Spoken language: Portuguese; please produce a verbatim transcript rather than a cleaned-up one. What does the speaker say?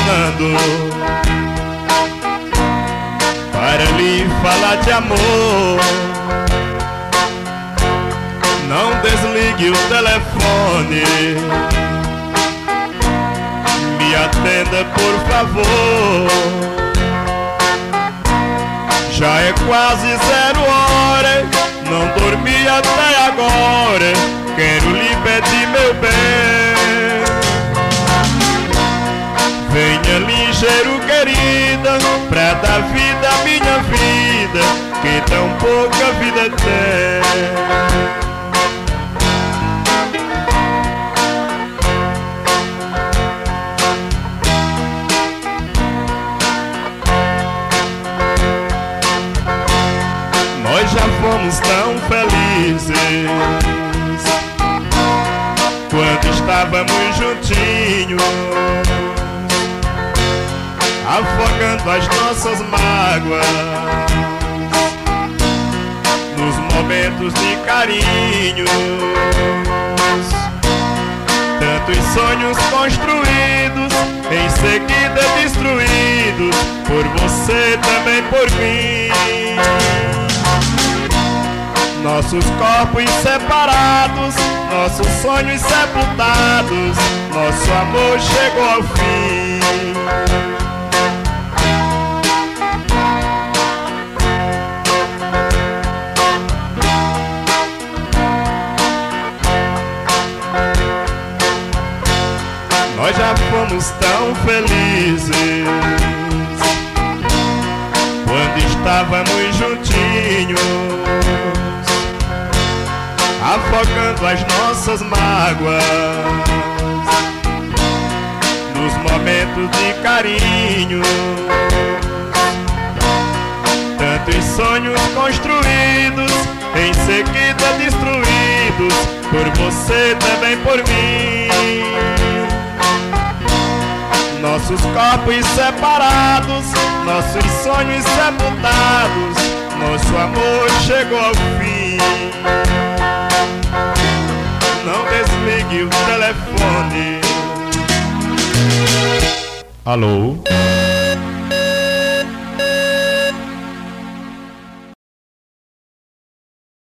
telefonando para lhe falar de amor. Não desligue o telefone, me atenda por favor. Já é quase zero hora, não dormi até agora. Quero lhe pedir, meu bem, venha ligeiro, querida, pra dar vida à minha vida, que tão pouca vida tem. Nós já fomos tão felizes quando estávamos juntinhos, afogando as nossas mágoas nos momentos de carinho. Tantos sonhos construídos, em seguida destruídos, por você também por mim. Nossos corpos separados, nossos sonhos sepultados, nosso amor chegou ao fim. Nós já fomos tão felizes quando estávamos juntinhos, afogando as nossas mágoas nos momentos de carinho. Tantos sonhos construídos, em seguida destruídos, por você também por mim. Nossos corpos separados, nossos sonhos sepultados, nosso amor chegou ao fim. Não desligue o telefone. Alô?